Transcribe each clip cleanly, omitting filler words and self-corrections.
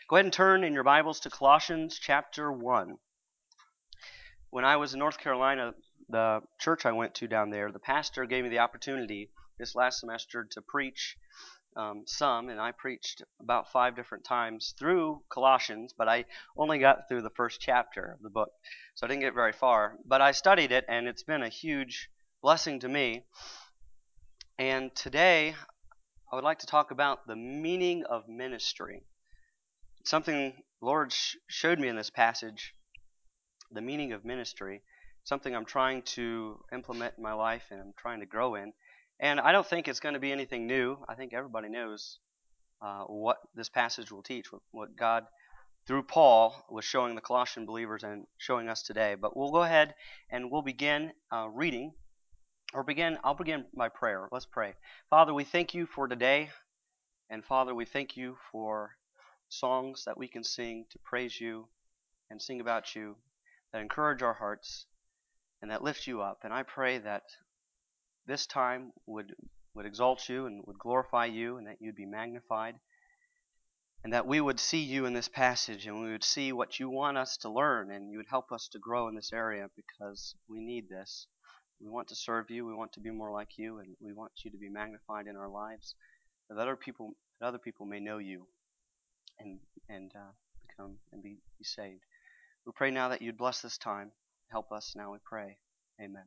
Go ahead and turn in your Bibles to Colossians chapter 1. When I was in North Carolina, the church I went to down there, the pastor gave me the opportunity this last semester to preach and I preached about 5 different times through Colossians, but I only got through the first chapter of the book, so I didn't get very far. But I studied it, and it's been a huge blessing to me. And today, I would like to talk about the meaning of ministry. It's something the Lord showed me in this passage, the meaning of ministry, something I'm trying to implement in my life and I'm trying to grow in. And I don't think it's going to be anything new. I think everybody knows what this passage will teach, what God, through Paul, was showing the Colossian believers and showing us today. But we'll go ahead and we'll begin reading, I'll begin by prayer. Let's pray. Father, we thank you for today. And Father, we thank you for songs that we can sing to praise you and sing about you, that encourage our hearts and that lift you up. And I pray that this time would exalt you and would glorify you, and that you'd be magnified, and that we would see you in this passage, and we would see what you want us to learn, and you would help us to grow in this area, because we need this. We want to serve you, we want to be more like you, and we want you to be magnified in our lives, that other people may know you and become and be saved. We pray now that you'd bless this time. Help us now, we pray. Amen.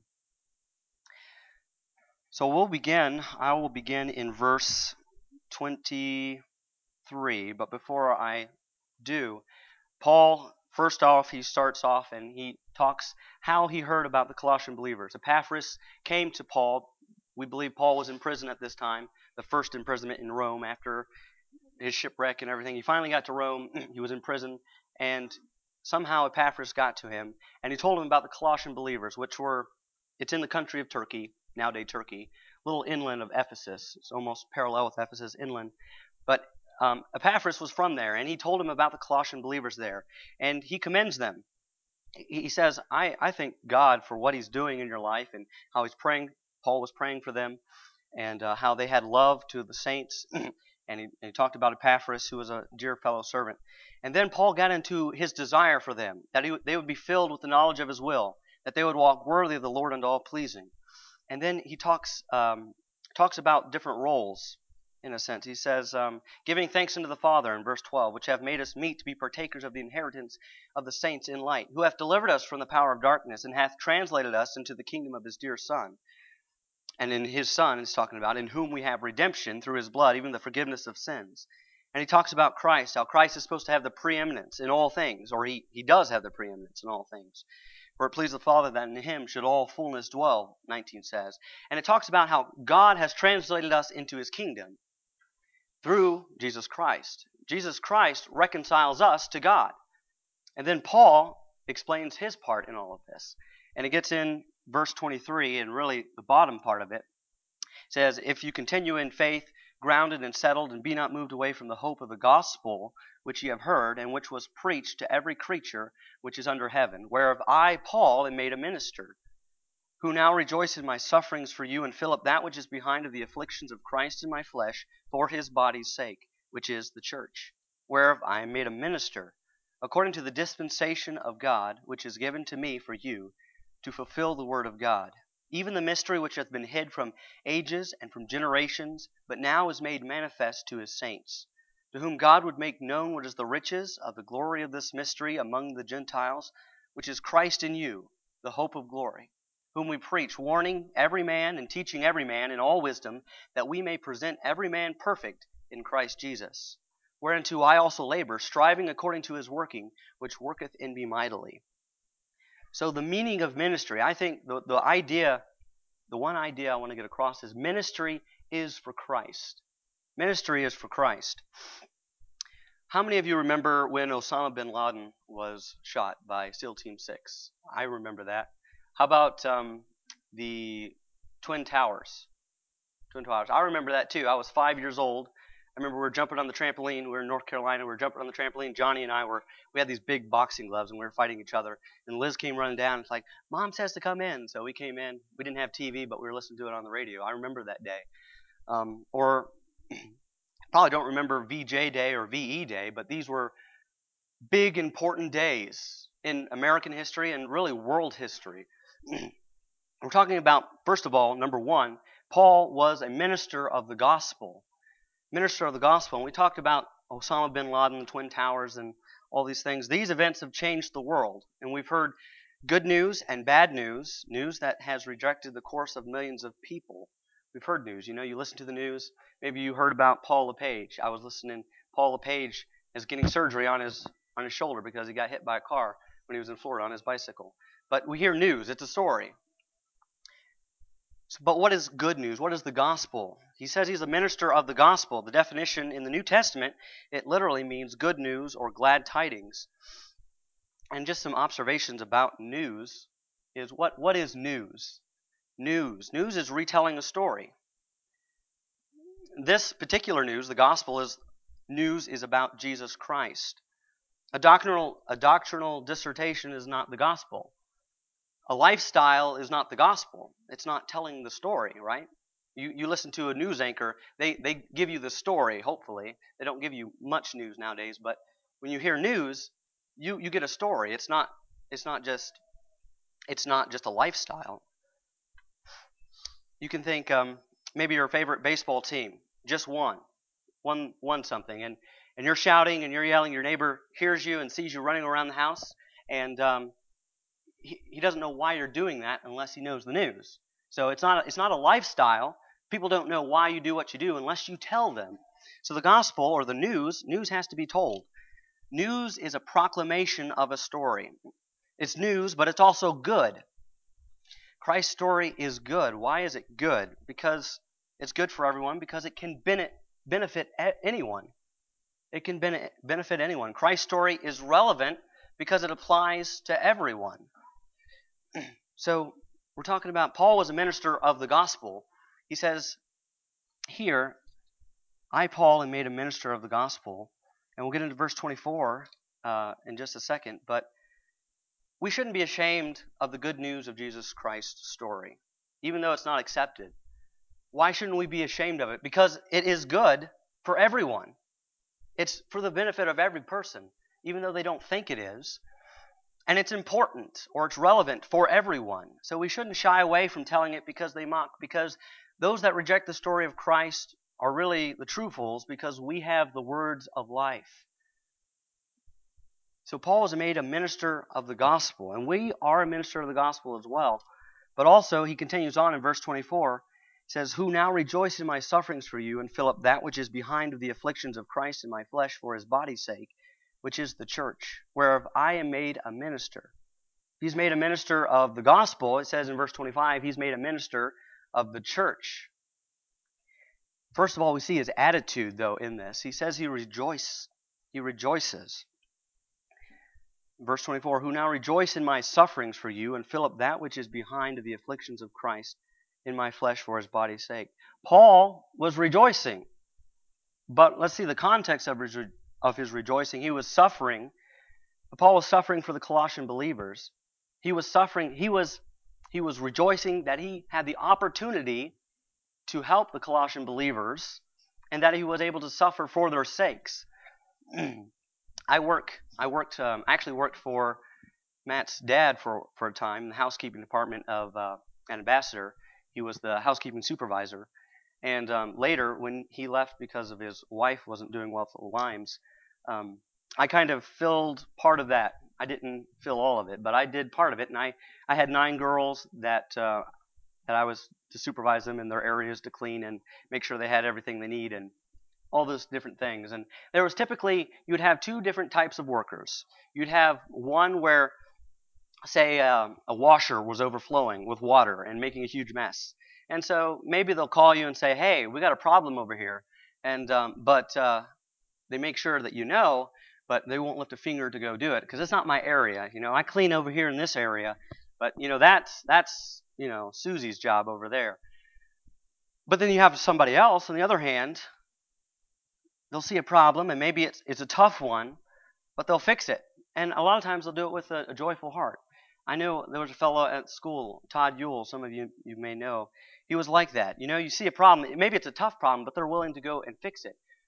So I will begin in verse 23, but before I do, Paul, first off, he starts off and he talks how he heard about the Colossian believers. Epaphras came to Paul. We believe Paul was in prison at this time, the first imprisonment in Rome after his shipwreck and everything. He finally got to Rome. He was in prison, and somehow Epaphras got to him, and he told him about the Colossian believers, it's in the country of Turkey, nowadays Turkey, a little inland of Ephesus. It's almost parallel with Ephesus, inland. But Epaphras was from there, and he told him about the Colossian believers there, and he commends them. He says, I thank God for what he's doing in your life, and how he's praying. Paul was praying for them, and how they had love to the saints. And he talked about Epaphras, who was a dear fellow servant. And then Paul got into his desire for them, that they would be filled with the knowledge of his will, that they would walk worthy of the Lord unto all pleasing. And then he talks about different roles, in a sense. He says, giving thanks unto the Father, in verse 12, which have made us meet to be partakers of the inheritance of the saints in light, who hath delivered us from the power of darkness, and hath translated us into the kingdom of his dear Son. And in his Son, he's talking about, in whom we have redemption through his blood, even the forgiveness of sins. And he talks about Christ, how Christ is supposed to have the preeminence in all things, or he does have the preeminence in all things. For it pleased the Father that in him should all fullness dwell, 19 says. And it talks about how God has translated us into his kingdom through Jesus Christ. Jesus Christ reconciles us to God. And then Paul explains his part in all of this. And it gets in verse 23, and really the bottom part of it. It says, if you continue in faith, grounded and settled, and be not moved away from the hope of the gospel which ye have heard, and which was preached to every creature which is under heaven, whereof I, Paul, am made a minister, who now rejoice in my sufferings for you, and fill up that which is behind of the afflictions of Christ in my flesh, for his body's sake, which is the church, whereof I am made a minister, according to the dispensation of God, which is given to me for you, to fulfill the word of God, even the mystery which hath been hid from ages and from generations, but now is made manifest to his saints, to whom God would make known what is the riches of the glory of this mystery among the Gentiles, which is Christ in you, the hope of glory, whom we preach, warning every man and teaching every man in all wisdom, that we may present every man perfect in Christ Jesus, whereunto I also labor, striving according to his working, which worketh in me mightily. So the meaning of ministry, I think the one idea I want to get across is ministry is for Christ. Ministry is for Christ. How many of you remember when Osama bin Laden was shot by SEAL Team 6? I remember that. How about the Twin Towers? Twin Towers. I remember that too. I was 5 years old. I remember we were jumping on the trampoline. We were in North Carolina. We were jumping on the trampoline. Johnny and I we had these big boxing gloves, and we were fighting each other. And Liz came running down. It's like, Mom says to come in. So we came in. We didn't have TV, but we were listening to it on the radio. I remember that day. Or Probably don't remember VJ Day or VE Day, but these were big, important days in American history and really world history. We're talking about, first of all, number one, Paul was a minister of the gospel. Minister of the gospel. And we talked about Osama bin Laden, the Twin Towers, and all these things. These events have changed the world. And we've heard good news and bad news, news that has rejected the course of millions of people. We've heard news. You know, you listen to the news. Maybe you heard about Paul LePage. I was listening. Paul LePage is getting surgery on his shoulder because he got hit by a car when he was in Florida on his bicycle. But we hear news. It's a story. But what is good news? What is the gospel? He says he's a minister of the gospel. The definition in the New Testament, it literally means good news or glad tidings. And just some observations about news is what is news? News is retelling a story. This particular news, the gospel, is about Jesus Christ. A doctrinal dissertation is not the gospel. A lifestyle is not the gospel. It's not telling the story, right? You listen to a news anchor, they give you the story, hopefully. They don't give you much news nowadays, but when you hear news, you get a story. It's not just a lifestyle. You can think maybe your favorite baseball team just won something, and you're shouting and you're yelling. Your neighbor hears you and sees you running around the house, and he doesn't know why you're doing that unless he knows the news. So it's not a lifestyle. People don't know why you do what you do unless you tell them. So the gospel or the news has to be told. News is a proclamation of a story. It's news, but it's also good. Christ's story is good. Why is it good? Because it's good for everyone, because it can benefit anyone. It can benefit anyone. Christ's story is relevant because it applies to everyone. So we're talking about Paul was a minister of the gospel. He says here, I, Paul, am made a minister of the gospel. And we'll get into verse 24 in just a second. But we shouldn't be ashamed of the good news of Jesus Christ's story, even though it's not accepted. Why shouldn't we be ashamed of it? Because it is good for everyone. It's for the benefit of every person, even though they don't think it is. And it's important or it's relevant for everyone. So we shouldn't shy away from telling it because they mock. Because those that reject the story of Christ are really the true fools, because we have the words of life. So Paul was made a minister of the gospel, and we are a minister of the gospel as well. But also he continues on in verse 24. He says, who now rejoice in my sufferings for you and fill up that which is behind of the afflictions of Christ in my flesh for his body's sake, which is the church, whereof I am made a minister. He's made a minister of the gospel. It says in verse 25, he's made a minister of the church. First of all, we see his attitude, though, in this. He says he rejoices. Verse 24, who now rejoice in my sufferings for you and fill up that which is behind of the afflictions of Christ in my flesh for his body's sake. Paul was rejoicing. But let's see the context of his rejoicing. He was suffering. Paul was suffering for the Colossian believers. He was suffering. He was rejoicing that he had the opportunity to help the Colossian believers and that he was able to suffer for their sakes. I actually worked for Matt's dad for a time in the housekeeping department of an ambassador. He was the housekeeping supervisor. And later, when he left because of his wife wasn't doing well with Lyme's, I kind of filled part of that. I didn't fill all of it, but I did part of it. And I had 9 girls that I was to supervise them in their areas to clean and make sure they had everything they need and all those different things. And there was typically, you'd have 2 different types of workers. You'd have one where, say, a washer was overflowing with water and making a huge mess. And so maybe they'll call you and say, hey, we got a problem over here. And but they make sure that you know, but they won't lift a finger to go do it because it's not my area. You know, I clean over here in this area, but you know that's you know Susie's job over there. But then you have somebody else on the other hand. They'll see a problem and maybe it's a tough one, but they'll fix it. And a lot of times they'll do it with a joyful heart. I know there was a fellow at school, Todd Ewell, some of you may know. He was like that. You know, you see a problem, maybe it's a tough problem, but they're willing to go and fix it.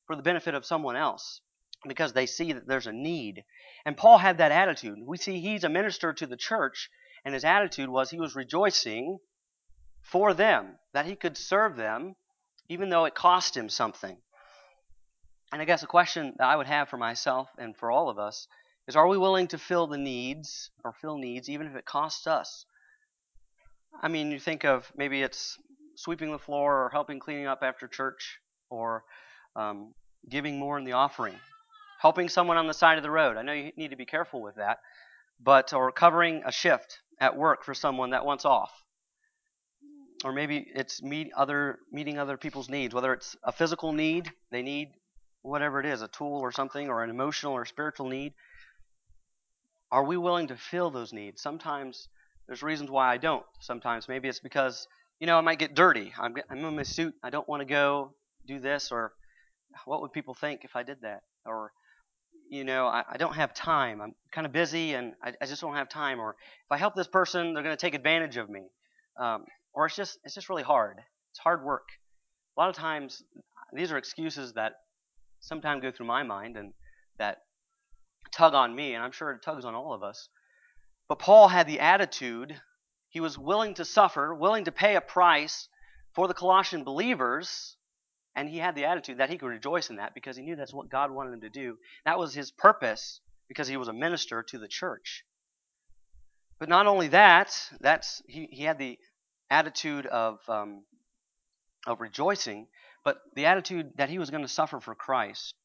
for the benefit of someone else because they see that there's a need. And Paul had that attitude. We see he's a minister to the church, and his attitude was he was rejoicing for them, that he could serve them even though it cost him something. And I guess a question that I would have for myself and for all of us is, are we willing to fill needs even if it costs us? I mean, you think of maybe it's sweeping the floor or helping cleaning up after church or giving more in the offering, helping someone on the side of the road. I know you need to be careful with that, or covering a shift at work for someone that wants off. Or maybe it's meeting other people's needs, whether it's a physical need, they need whatever it is, a tool or something, or an emotional or spiritual need. Are we willing to fill those needs? Sometimes there's reasons why I don't. Sometimes maybe it's because, I might get dirty. I'm in my suit. I don't want to go do this, or what would people think if I did that? Or, I don't have time. I'm kind of busy and I just don't have time. Or if I help this person, they're going to take advantage of me. Or it's just really hard. It's hard work. A lot of times, these are excuses that sometimes go through my mind and that tug on me, and I'm sure it tugs on all of us. But Paul had the attitude, he was willing to suffer, willing to pay a price for the Colossian believers, and he had the attitude that he could rejoice in that because he knew that's what God wanted him to do. That was his purpose because he was a minister to the church. But not only that, he had the attitude of rejoicing, but the attitude that he was going to suffer for Christ.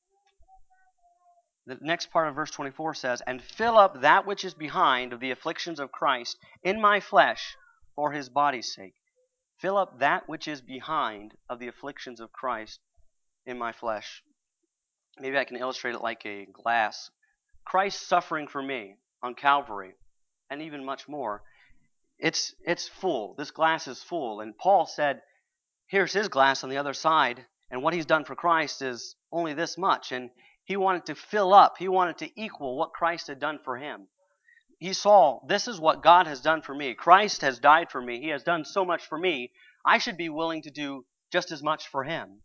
The next part of verse 24 says, "And fill up that which is behind of the afflictions of Christ in my flesh for his body's sake." Fill up that which is behind of the afflictions of Christ in my flesh. Maybe I can illustrate it like a glass. Christ suffering for me on Calvary, and even much more. It's full. This glass is full. And Paul said, here's his glass on the other side, and what he's done for Christ is only this much. And he wanted to fill up. He wanted to equal what Christ had done for him. He saw, this is what God has done for me. Christ has died for me. He has done so much for me. I should be willing to do just as much for him.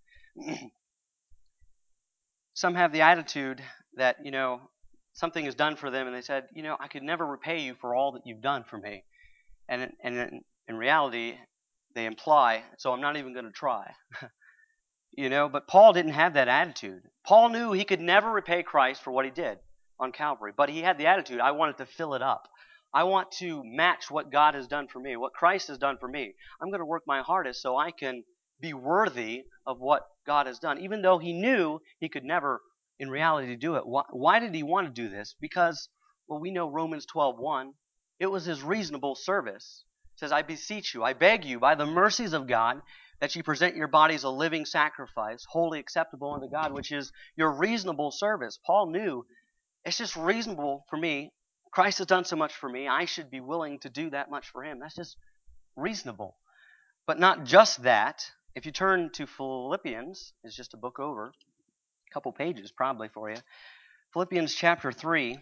Some have the attitude that, something is done for them, and they said, I could never repay you for all that you've done for me. And in reality, they imply, so I'm not even going to try. But Paul didn't have that attitude. Paul knew he could never repay Christ for what he did on Calvary, but he had the attitude, I wanted to fill it up. I want to match what God has done for me, what Christ has done for me. I'm going to work my hardest so I can be worthy of what God has done, even though he knew he could never, in reality, do it. Why did he want to do this? Because, we know Romans 12:1. It was his reasonable service. It says, I beseech you, I beg you, by the mercies of God, that you present your bodies a living sacrifice, wholly acceptable unto God, which is your reasonable service. Paul knew it's just reasonable for me. Christ has done so much for me. I should be willing to do that much for him. That's just reasonable. But not just that. If you turn to Philippians, it's just a book over, a couple pages probably for you. Philippians chapter 3.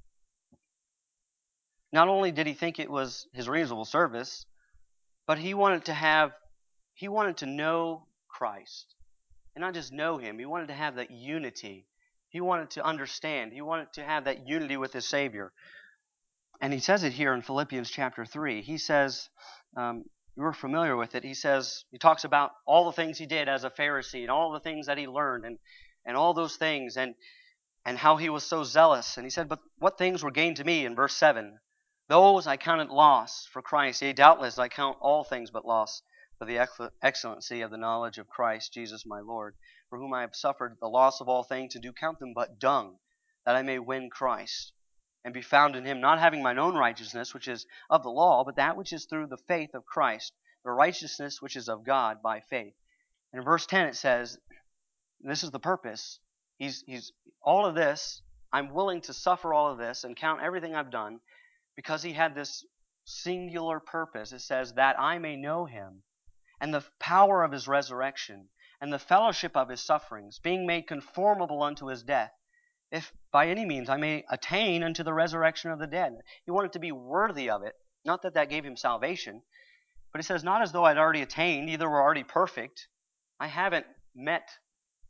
Not only did he think it was his reasonable service, but he wanted to know Christ. And not just know him. He wanted to have that unity. He wanted to understand. He wanted to have that unity with his Savior. And he says it here in Philippians chapter 3. He says, you're familiar with it. He talks about all the things he did as a Pharisee and all the things that he learned and all those things and how he was so zealous. And he said, but what things were gained to me in verse 7? Those I counted loss for Christ. Yea, doubtless I count all things but loss for the excellency of the knowledge of Christ Jesus my Lord, for whom I have suffered the loss of all things, and do count them but dung, that I may win Christ, and be found in him, not having mine own righteousness, which is of the law, but that which is through the faith of Christ, the righteousness which is of God by faith. And in verse 10 it says, this is the purpose. He's all of this, I'm willing to suffer all of this and count everything I've done, because he had this singular purpose. It says, that I may know him, and the power of his resurrection, and the fellowship of his sufferings, being made conformable unto his death, if by any means I may attain unto the resurrection of the dead. He wanted to be worthy of it. Not that gave him salvation, but he says, not as though I'd already attained, either we're already perfect. I haven't met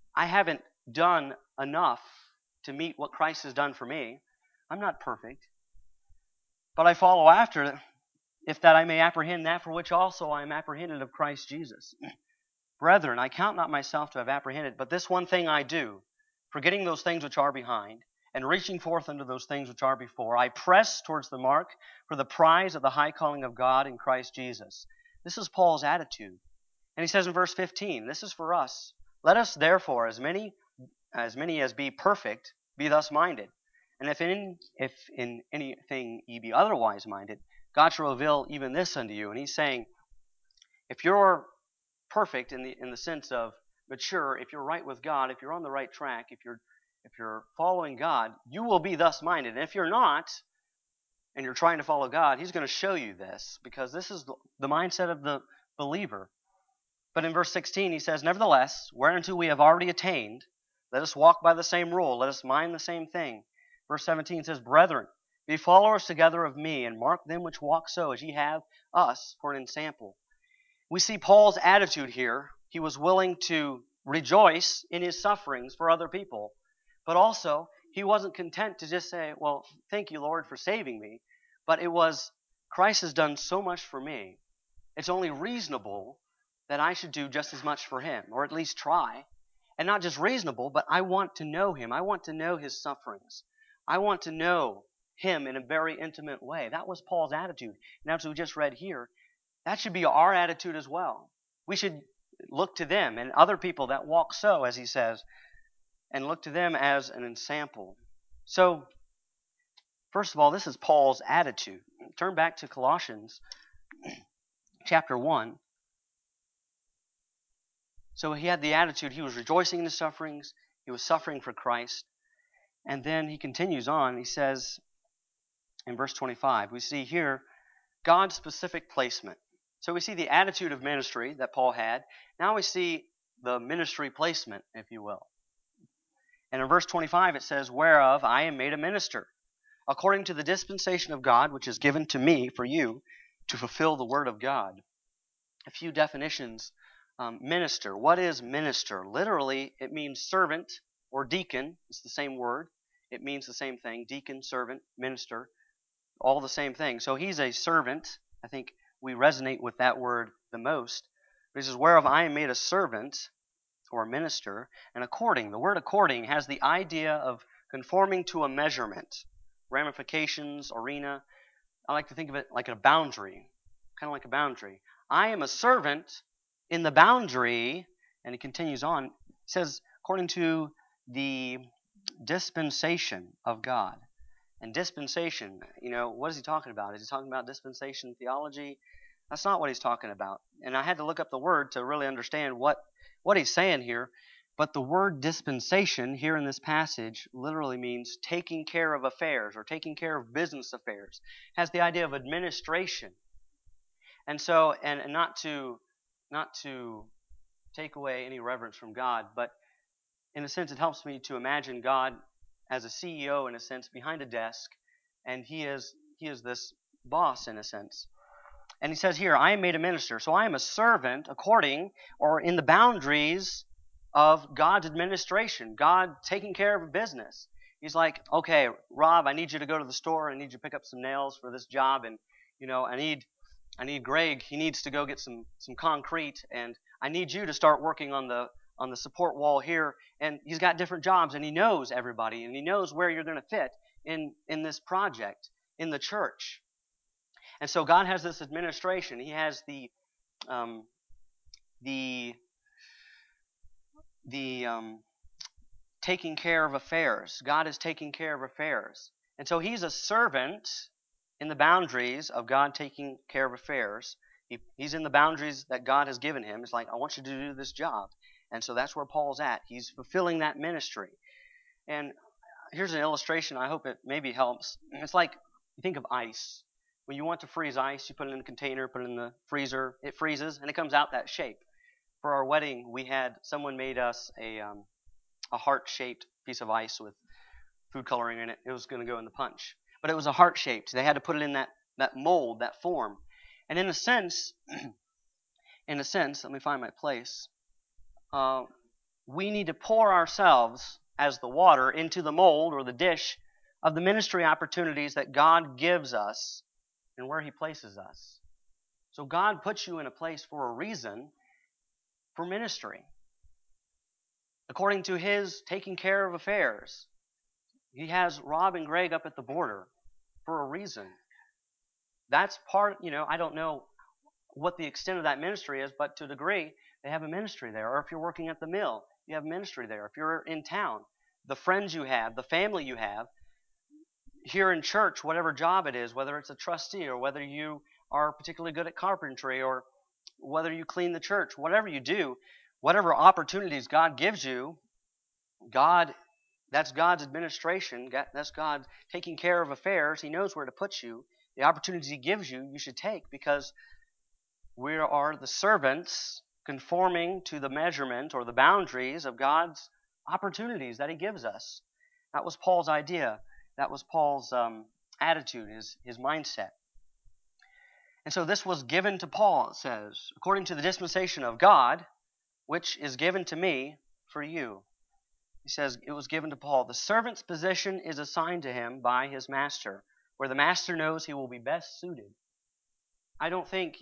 I haven't done enough to meet what Christ has done for me. I'm not perfect, but I follow after it, if that I may apprehend that for which also I am apprehended of Christ Jesus. Brethren, I count not myself to have apprehended, but this one thing I do, forgetting those things which are behind, and reaching forth unto those things which are before, I press towards the mark for the prize of the high calling of God in Christ Jesus. This is Paul's attitude. And he says in verse 15, this is for us. Let us therefore, as many as be perfect, be thus minded. And if in anything ye be otherwise minded, God shall reveal even this unto you. And he's saying, if you're perfect in the sense of mature, if you're right with God, if you're on the right track, if you're following God, you will be thus minded. And if you're not, and you're trying to follow God, He's going to show you this, because this is the mindset of the believer. But in verse 16, he says, nevertheless, whereunto we have already attained, let us walk by the same rule, let us mind the same thing. Verse 17 says, brethren, be followers together of me, and mark them which walk so, as ye have us for an ensample. We see Paul's attitude here. He was willing to rejoice in his sufferings for other people, but also he wasn't content to just say, well, thank you, Lord, for saving me. But it was, Christ has done so much for me. It's only reasonable that I should do just as much for him, or at least try. And not just reasonable, but I want to know him. I want to know his sufferings. I want to know him in a very intimate way. That was Paul's attitude. And as we just read here, that should be our attitude as well. We should look to them and other people that walk so, as he says, and look to them as an example. So, first of all, this is Paul's attitude. Turn back to Colossians chapter 1. So he had the attitude, he was rejoicing in his sufferings, he was suffering for Christ. And then he continues on, he says in verse 25, we see here God's specific placement. So we see the attitude of ministry that Paul had. Now we see the ministry placement, if you will. And in verse 25 it says, whereof I am made a minister, according to the dispensation of God, which is given to me for you to fulfill the word of God. A few definitions. Minister. What is minister? Literally, it means servant or deacon. It's the same word. It means the same thing. Deacon, servant, minister, all the same thing. So he's a servant. I think we resonate with that word the most. He says, whereof I am made a servant or a minister. And according, the word according has the idea of conforming to a measurement, ramifications, arena. I like to think of it like a boundary, kind of like a boundary. I am a servant in the boundary, and he continues on. It says, according to the dispensation of God. And dispensation, what is he talking about? Is he talking about dispensation theology? That's not what he's talking about. And I had to look up the word to really understand what he's saying here. But the word dispensation here in this passage literally means taking care of affairs or taking care of business affairs. It has the idea of administration. And so, and not to take away any reverence from God, but in a sense it helps me to imagine God as a CEO in a sense behind a desk, and he is this boss in a sense. And he says here, I am made a minister. So I am a servant according or in the boundaries of God's administration, God taking care of business. He's like, okay, Rob, I need you to go to the store. I need you to pick up some nails for this job. And, I need Greg. He needs to go get some concrete. And I need you to start working on the support wall here. And he's got different jobs, and he knows everybody, and he knows where you're going to fit in this project, in the church. And so God has this administration. He has the taking care of affairs. God is taking care of affairs. And so he's a servant in the boundaries of God taking care of affairs. He's in the boundaries that God has given him. It's like, I want you to do this job. And so that's where Paul's at. He's fulfilling that ministry. And here's an illustration. I hope it maybe helps. It's like, you think of ice. When you want to freeze ice, you put it in a container, put it in the freezer. It freezes, and it comes out that shape. For our wedding, we had someone made us a heart-shaped piece of ice with food coloring in it. It was going to go in the punch. But it was a heart-shaped. They had to put it in that mold, that form. And in a sense, let me find my place. we need to pour ourselves as the water into the mold or the dish of the ministry opportunities that God gives us and where He places us. So God puts you in a place for a reason for ministry. According to His taking care of affairs, He has Rob and Greg up at the border for a reason. That's part, I don't know what the extent of that ministry is, but to a degree, they have a ministry there. Or if you're working at the mill, you have ministry there. If you're in town, the friends you have, the family you have, here in church, whatever job it is, whether it's a trustee or whether you are particularly good at carpentry or whether you clean the church, whatever you do, whatever opportunities God gives you, that's God's administration. That's God taking care of affairs. He knows where to put you. The opportunities He gives you, you should take, because we are the servants conforming to the measurement or the boundaries of God's opportunities that He gives us. That was Paul's idea. That was Paul's attitude, his mindset. And so this was given to Paul, it says, according to the dispensation of God, which is given to me for you. He says it was given to Paul. The servant's position is assigned to him by his master, where the master knows he will be best suited. I don't think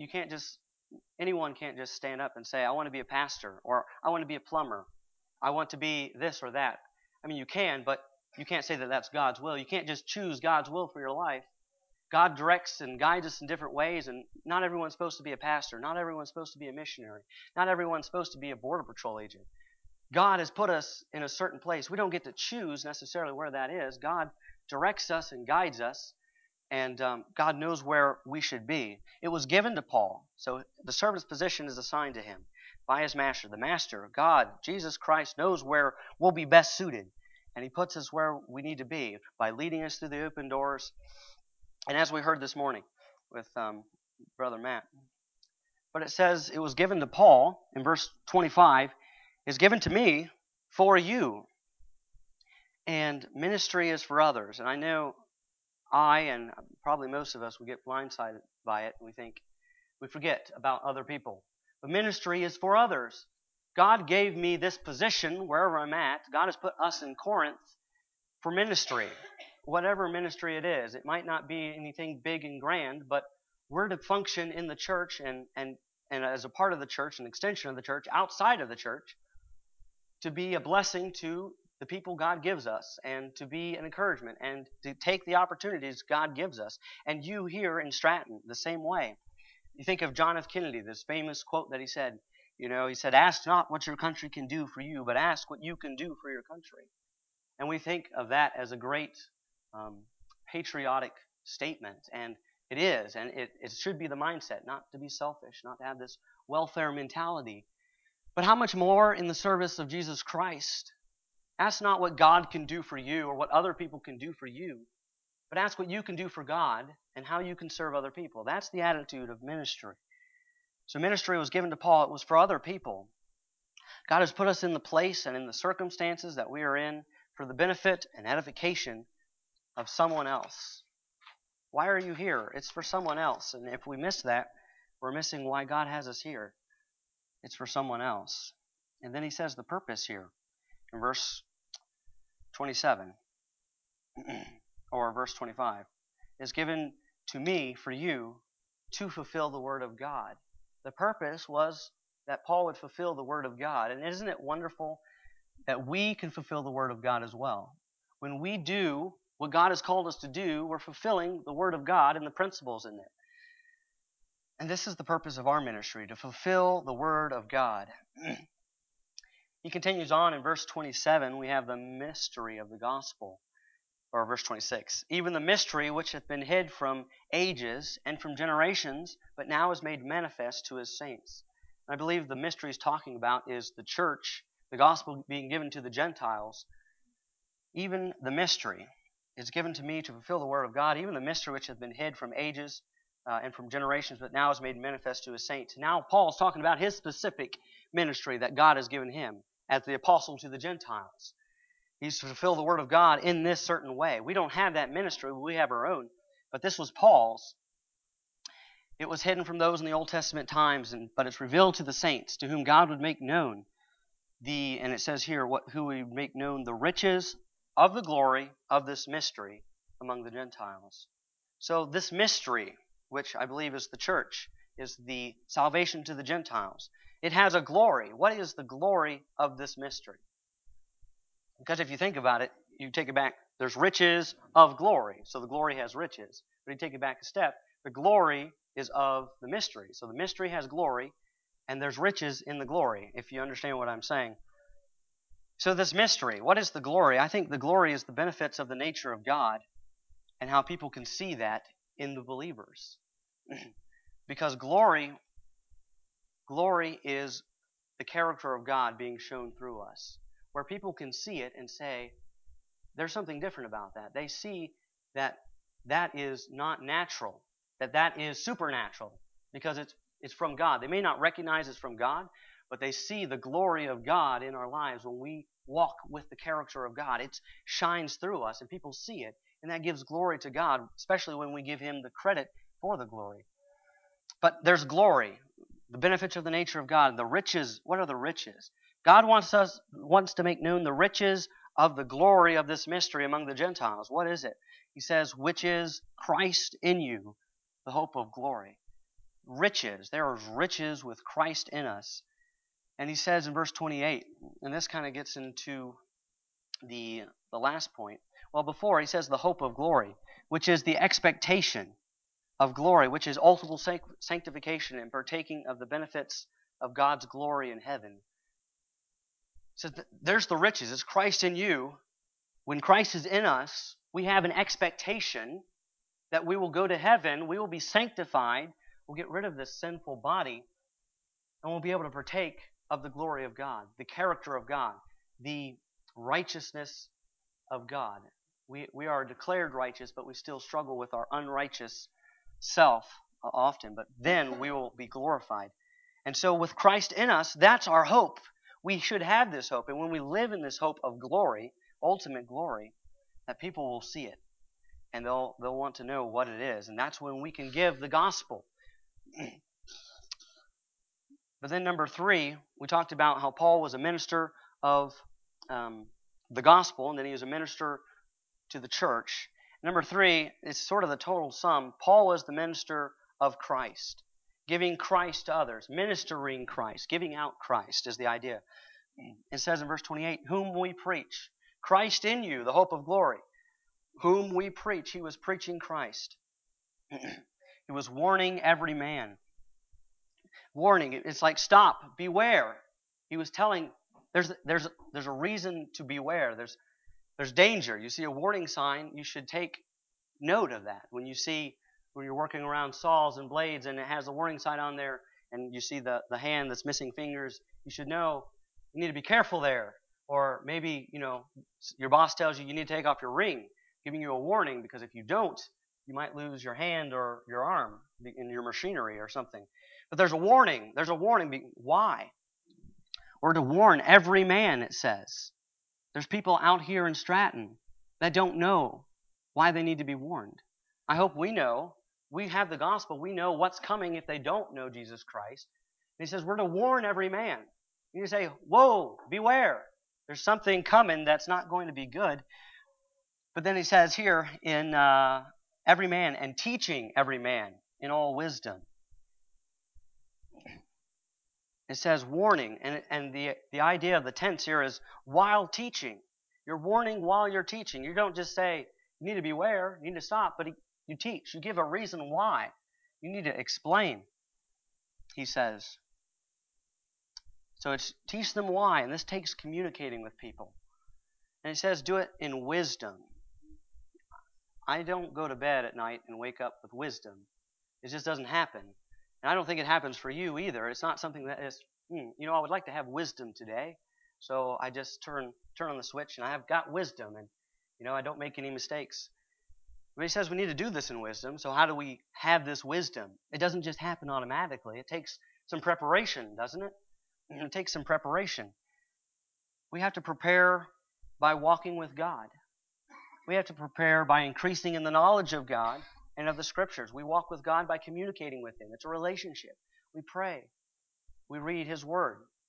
anyone can't just stand up and say, I want to be a pastor, or I want to be a plumber. I want to be this or that. I mean, you can, but you can't say that that's God's will. You can't just choose God's will for your life. God directs and guides us in different ways, and not everyone's supposed to be a pastor. Not everyone's supposed to be a missionary. Not everyone's supposed to be a border patrol agent. God has put us in a certain place. We don't get to choose necessarily where that is. God directs us and guides us, and God knows where we should be. It was given to Paul, so the servant's position is assigned to him by his master. The master, God, Jesus Christ, knows where we'll be best suited, and He puts us where we need to be by leading us through the open doors. And as we heard this morning with Brother Matt, but it says it was given to Paul in verse 25, is given to me for you. And ministry is for others. And I know I and probably most of us would get blindsided by it. We forget about other people. But ministry is for others. God gave me this position wherever I'm at. God has put us in Corinth for ministry. Whatever ministry it is. It might not be anything big and grand, but we're to function in the church and as a part of the church, an extension of the church, outside of the church, to be a blessing to the people God gives us, and to be an encouragement, and to take the opportunities God gives us. And you here in Stratton, the same way. You think of John F. Kennedy, this famous quote that he said, he said, ask not what your country can do for you, but ask what you can do for your country. And we think of that as a great patriotic statement, and it is, and it should be the mindset, not to be selfish, not to have this welfare mentality. But how much more in the service of Jesus Christ? Ask not what God can do for you or what other people can do for you, but ask what you can do for God and how you can serve other people. That's the attitude of ministry. So ministry was given to Paul. It was for other people. God has put us in the place and in the circumstances that we are in for the benefit and edification of someone else. Why are you here? It's for someone else. And if we miss that, we're missing why God has us here. It's for someone else. And then he says the purpose here in verse 27 or verse 25 is given to me for you to fulfill the word of God. The purpose was that Paul would fulfill the word of God. And isn't it wonderful that we can fulfill the word of God as well? When we do what God has called us to do, we're fulfilling the word of God and the principles in it. And this is the purpose of our ministry, to fulfill the word of God. He continues on in verse 27, we have the mystery of the gospel. Or verse 26, even the mystery which hath been hid from ages and from generations, but now is made manifest to His saints. And I believe the mystery he's talking about is the church, the gospel being given to the Gentiles. Even the mystery is given to me to fulfill the word of God, even the mystery which hath been hid from ages and from generations, but now is made manifest to His saints. Now Paul is talking about his specific ministry that God has given him as the apostle to the Gentiles. He's to fulfill the word of God in this certain way. We don't have that ministry. We have our own. But this was Paul's. It was hidden from those in the Old Testament times, but it's revealed to the saints, to whom God would make known and it says here, who we make known the riches of the glory of this mystery among the Gentiles. So this mystery, which I believe is the church, is the salvation to the Gentiles. It has a glory. What is the glory of this mystery? Because if you think about it, you take it back, there's riches of glory. So the glory has riches. But you take it back a step, the glory is of the mystery. So the mystery has glory, and there's riches in the glory, if you understand what I'm saying. So this mystery, what is the glory? I think the glory is the benefits of the nature of God and how people can see that in the believers. Because glory is the character of God being shown through us, where people can see it and say, there's something different about that. They see that that is not natural, that is supernatural, because it's from God. They may not recognize it's from God, but they see the glory of God in our lives when we walk with the character of God. It shines through us, and people see it, and that gives glory to God, especially when we give Him the credit for the glory. But there's glory, the benefits of the nature of God, the riches. What are the riches? God wants to make known the riches of the glory of this mystery among the Gentiles. What is it? He says, which is Christ in you, the hope of glory. Riches. There is riches with Christ in us. And he says in verse 28, and this kind of gets into the last point. Well, before he says the hope of glory, which is the expectation of glory, which is ultimate sanctification and partaking of the benefits of God's glory in heaven. So there's the riches. It's Christ in you. When Christ is in us, we have an expectation that we will go to heaven, we will be sanctified, we'll get rid of this sinful body, and we'll be able to partake of the glory of God, the character of God, the righteousness of God. We are declared righteous, but we still struggle with our unrighteous self often, but then we will be glorified. And so with Christ in us, that's our hope. We should have this hope. And when we live in this hope of glory, ultimate glory, that people will see it. And they'll want to know what it is. And that's when we can give the gospel. But then number 3, we talked about how Paul was a minister of the gospel, and then he was a minister to the church. Number 3 is sort of the total sum. Paul was the minister of Christ, giving Christ to others, ministering Christ, giving out Christ is the idea. It says in verse 28, whom we preach. Christ in you, the hope of glory. Whom we preach. He was preaching Christ. He was warning every man. Warning, it's like stop, beware. He was telling, there's a reason to beware. There's danger. You see a warning sign, you should take note of that. When you're working around saws and blades and it has a warning sign on there and you see the hand that's missing fingers, you should know you need to be careful there. Or maybe, your boss tells you need to take off your ring, giving you a warning, because if you don't, you might lose your hand or your arm in your machinery or something. But there's a warning. There's a warning. Why? We're to warn every man, it says. There's people out here in Stratton that don't know why they need to be warned. I hope we know. We have the gospel. We know what's coming if they don't know Jesus Christ. And he says we're to warn every man. You say, whoa, beware. There's something coming that's not going to be good. But then he says here in every man, and teaching every man in all wisdom. It says warning, and the idea of the tense here is while teaching. You're warning while you're teaching. You don't just say, you need to beware, you need to stop, but you teach. You give a reason why. You need to explain, he says. So it's teach them why, and this takes communicating with people. And he says do it in wisdom. I don't go to bed at night and wake up with wisdom. It just doesn't happen. And I don't think it happens for you either. It's not something that is, I would like to have wisdom today. So I just turn on the switch and I've got wisdom and, I don't make any mistakes. But he says we need to do this in wisdom. So how do we have this wisdom? It doesn't just happen automatically. It takes some preparation, doesn't it? It takes some preparation. We have to prepare by walking with God. We have to prepare by increasing in the knowledge of God and of the Scriptures. We walk with God by communicating with Him. It's a relationship. We pray. We read His Word.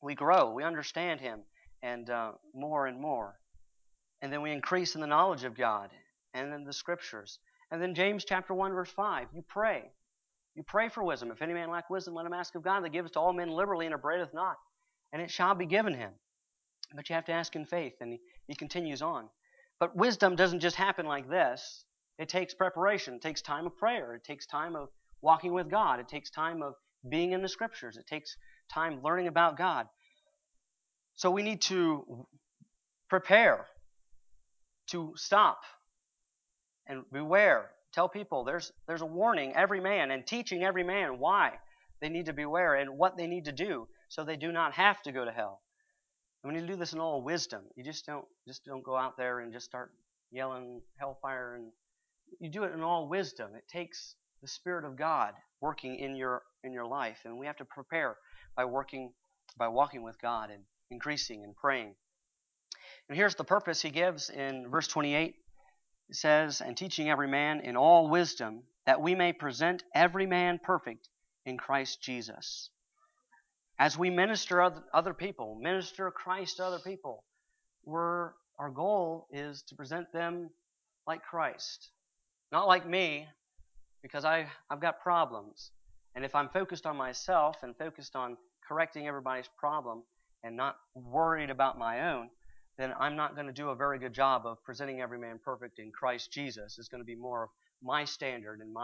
we grow, we understand Him, and more and more. And then we increase in the knowledge of God and in the Scriptures. And then James chapter 1, verse 5, you pray. You pray for wisdom. If any man lack wisdom, let him ask of God, that giveth to all men liberally and upbraideth not, and it shall be given him. But you have to ask in faith, and he continues on. But wisdom doesn't just happen like this. It takes preparation. It takes time of prayer. It takes time of walking with God. It takes time of being in the Scriptures. It takes time learning about God. So we need to prepare, to stop, and beware. Tell people there's a warning every man, and teaching every man why they need to beware and what they need to do so they do not have to go to hell. And we need to do this in all wisdom. You just don't go out there and just start yelling hellfire, and you do it in all wisdom. It takes the Spirit of God working in your life, and we have to prepare by walking with God and increasing and praying. And here's the purpose he gives in verse 28. It says, and teaching every man in all wisdom, that we may present every man perfect in Christ Jesus. As we minister other people, minister Christ to other people, our goal is to present them like Christ. Not like me, because I've got problems. And if I'm focused on myself and focused on correcting everybody's problem and not worried about my own, then I'm not going to do a very good job of presenting every man perfect in Christ Jesus. It's going to be more of my standard and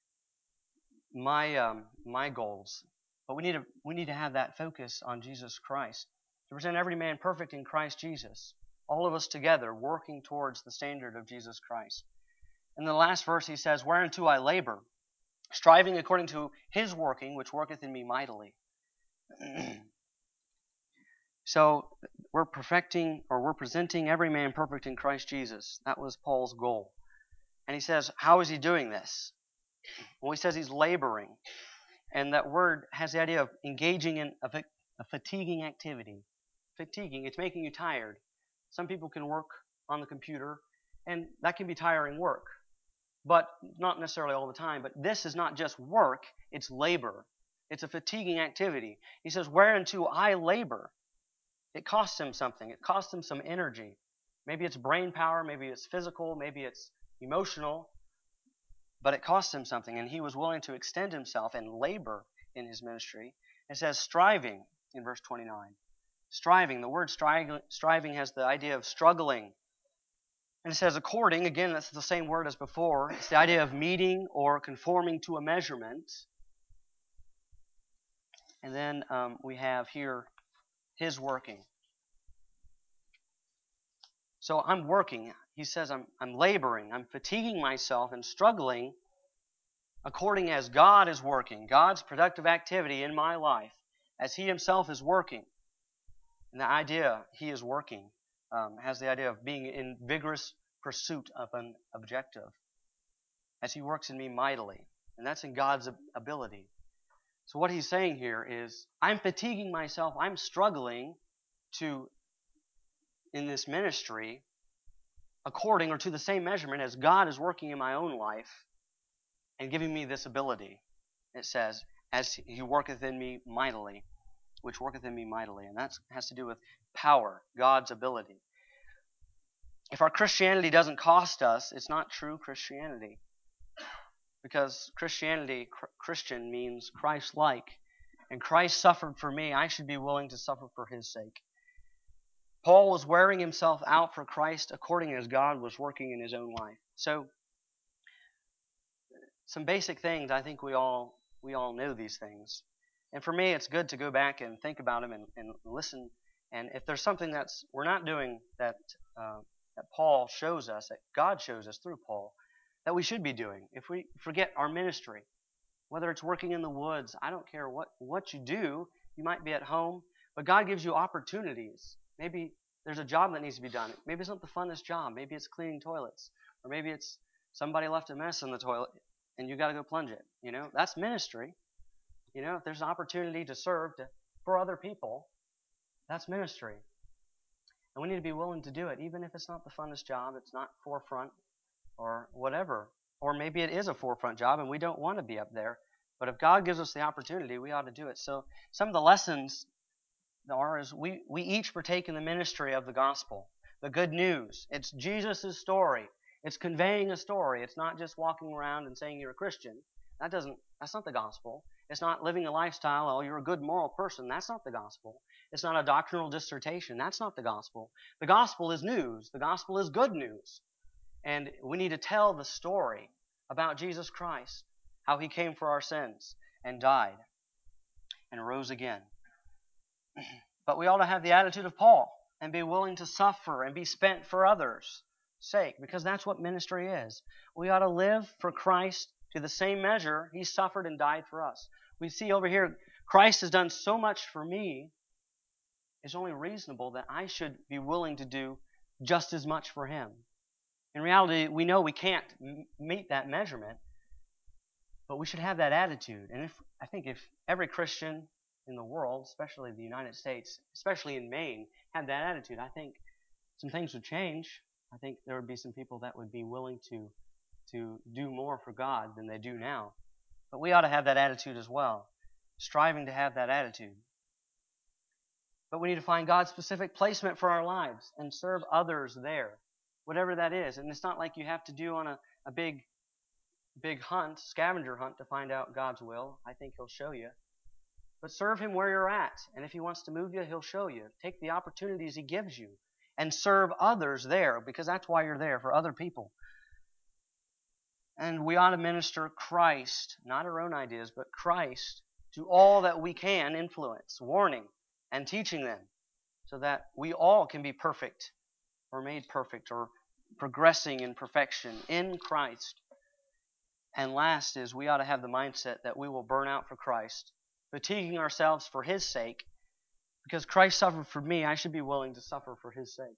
my goals. But we need to have that focus on Jesus Christ, to present every man perfect in Christ Jesus. All of us together working towards the standard of Jesus Christ. In the last verse he says, whereunto I labor, striving according to His working, which worketh in me mightily. So we're presenting every man perfect in Christ Jesus. That was Paul's goal. And he says, how is he doing this? Well, he says he's laboring. And that word has the idea of engaging in a fatiguing activity. Fatiguing, it's making you tired. Some people can work on the computer, and that can be tiring work. But not necessarily all the time. But this is not just work, it's labor. It's a fatiguing activity. He says, whereunto I labor. It costs him something. It costs him some energy. Maybe it's brain power, maybe it's physical, maybe it's emotional, but it costs him something, and he was willing to extend himself and labor in his ministry. It says striving in verse 29. Striving, the word striving has the idea of struggling. And it says according, again, that's the same word as before. It's the idea of meeting or conforming to a measurement. And then we have here His working. So I'm working. He says I'm laboring. I'm fatiguing myself and struggling according as God is working. God's productive activity in my life as He Himself is working. And the idea He is working has the idea of being in vigorous pursuit of an objective as He works in me mightily. And that's in God's ability. So what he's saying here is I'm fatiguing myself. I'm struggling in this ministry according or to the same measurement as God is working in my own life and giving me this ability. It says, as He worketh in me mightily, which worketh in me mightily. And that has to do with power, God's ability. If our Christianity doesn't cost us, it's not true Christianity. Because Christian means Christ-like. And Christ suffered for me. I should be willing to suffer for His sake. Paul was wearing himself out for Christ according as God was working in his own life. So, some basic things, I think we all know these things. And for me, it's good to go back and think about them and listen. And if there's something we're not doing that Paul shows us, that God shows us through Paul, that we should be doing. If we forget our ministry, whether it's working in the woods, I don't care what you do. You might be at home, but God gives you opportunities. Maybe there's a job that needs to be done. Maybe it's not the funnest job. Maybe it's cleaning toilets. Or maybe it's somebody left a mess in the toilet and you got to go plunge it. That's ministry. If there's an opportunity to serve for other people, that's ministry. And we need to be willing to do it, even if it's not the funnest job, it's not forefront or whatever. Or maybe it is a forefront job and we don't want to be up there. But if God gives us the opportunity, we ought to do it. So some of the lessons are is we each partake in the ministry of the gospel, the good news. It's Jesus' story. It's conveying a story. It's not just walking around and saying you're a Christian. That's not the gospel. It's not living a lifestyle, oh, you're a good moral person. That's not the gospel. It's not a doctrinal dissertation. That's not the gospel. The gospel is news. The gospel is good news. And we need to tell the story about Jesus Christ, how he came for our sins and died and rose again. But we ought to have the attitude of Paul and be willing to suffer and be spent for others' sake, because that's what ministry is. We ought to live for Christ to the same measure he suffered and died for us. We see over here, Christ has done so much for me, it's only reasonable that I should be willing to do just as much for him. In reality, we know we can't meet that measurement, but we should have that attitude. And I think if every Christian in the world, especially the United States, especially in Maine, had that attitude, I think some things would change. I think there would be some people that would be willing to do more for God than they do now. But we ought to have that attitude as well, striving to have that attitude. But we need to find God's specific placement for our lives and serve others there, whatever that is. And it's not like you have to do on a big hunt, scavenger hunt, to find out God's will. I think he'll show you. But serve him where you're at. And if he wants to move you, he'll show you. Take the opportunities he gives you and serve others there, because that's why you're there, for other people. And we ought to minister Christ, not our own ideas, but Christ, to all that we can influence, warning and teaching them, so that we all can be perfect or made perfect or progressing in perfection in Christ. And last is we ought to have the mindset that we will burn out for Christ, fatiguing ourselves for his sake. Because Christ suffered for me, I should be willing to suffer for his sake.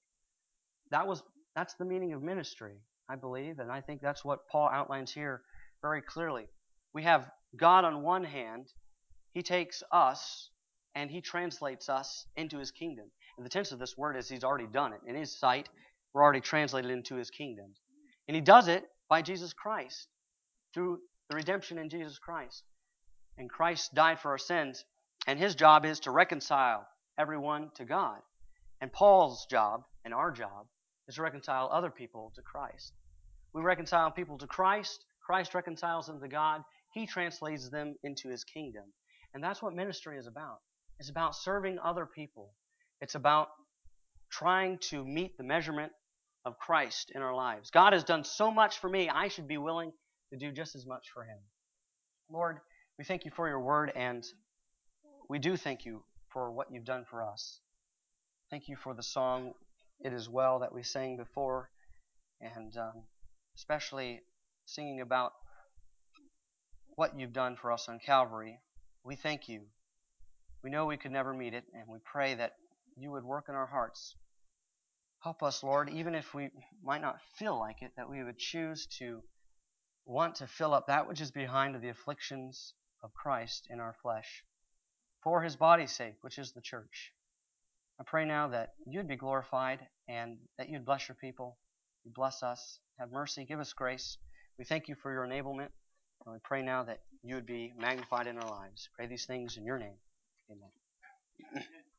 That's the meaning of ministry, I believe, and I think that's what Paul outlines here very clearly. We have God on one hand. He takes us and he translates us into his kingdom. And the tense of this word is he's already done it. In his sight, we're already translated into his kingdom. And he does it by Jesus Christ, through the redemption in Jesus Christ. And Christ died for our sins, and his job is to reconcile everyone to God. And Paul's job, and our job, is to reconcile other people to Christ. We reconcile people to Christ. Christ reconciles them to God. He translates them into his kingdom. And that's what ministry is about. It's about serving other people. It's about trying to meet the measurement of Christ in our lives. God has done so much for me, I should be willing to do just as much for him. Lord, we thank you for your word, and we do thank you for what you've done for us. Thank you for the song, It Is Well, that we sang before, and especially singing about what you've done for us on Calvary. We thank you. We know we could never meet it, and we pray that you would work in our hearts. Help us, Lord, even if we might not feel like it, that we would choose to want to fill up that which is behind the afflictions of Christ in our flesh, for his body's sake, which is the church. I pray now that you'd be glorified and that you'd bless your people. You bless us. Have mercy. Give us grace. We thank you for your enablement. And we pray now that you would be magnified in our lives. Pray these things in your name. Amen.